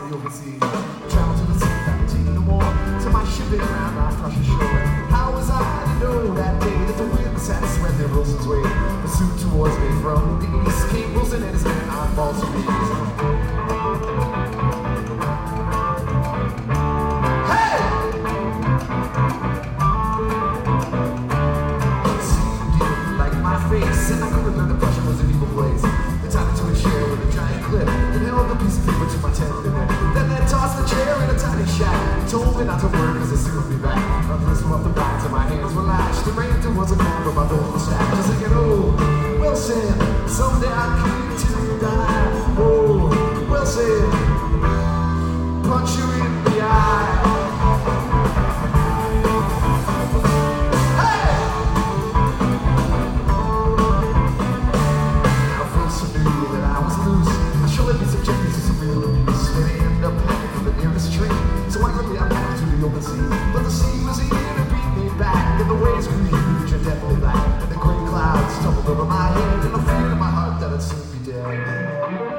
the overseas. Travel to the sea, back to no more. To my shipping ground, I crush ashore. How was I to know that day that the winds had swept their Wilson's way? Pursued towards me from the east. Came Wilson and his men on balls of bees. And I couldn't learn the pressure was an evil place. They tied it to a chair with a giant clip and held a piece of paper to my tendon. Then they tossed the chair in a tiny shack and told me not to worry because they soon would be back. I whistled off the blinds and my hands were lashed. The ran towards a corner of my golden stack. Just thinking, oh, Wilson, someday I'll need to die. Oh, Wilson, punch you in the eye. But the sea was eager to beat me back, and the waves grew huge and deathly black, and the great clouds tumbled over my head, and I feared in my heart that I'd soon be dead.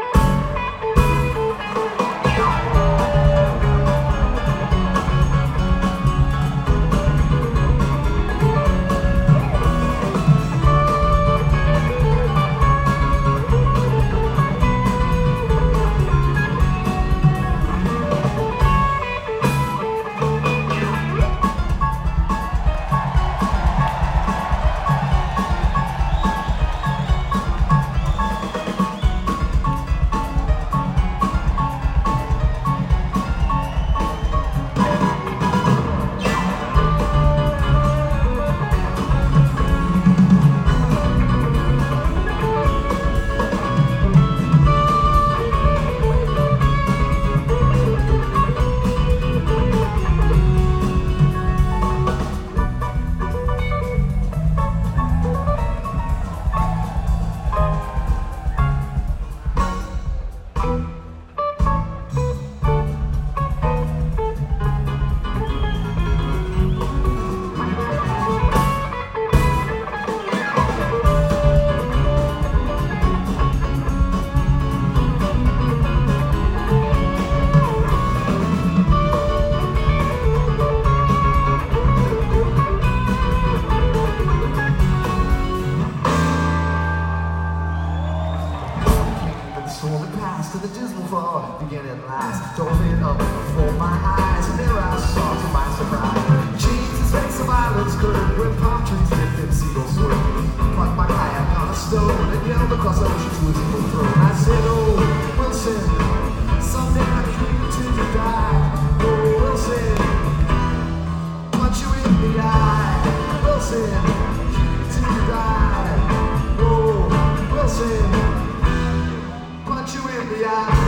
To the dismal fall began at last, dove it up before my eyes, and there I saw to my surprise Jesus' face of islands curved where palm trees dipped in seagulls swirl. Parked my kayak on a stone and yelled across the ocean to his evil throne. I said, oh, Wilson, someday I came to die. Oh, Wilson, punch you in the eye. Wilson, till you die. Oh, Wilson, punch you in the eye.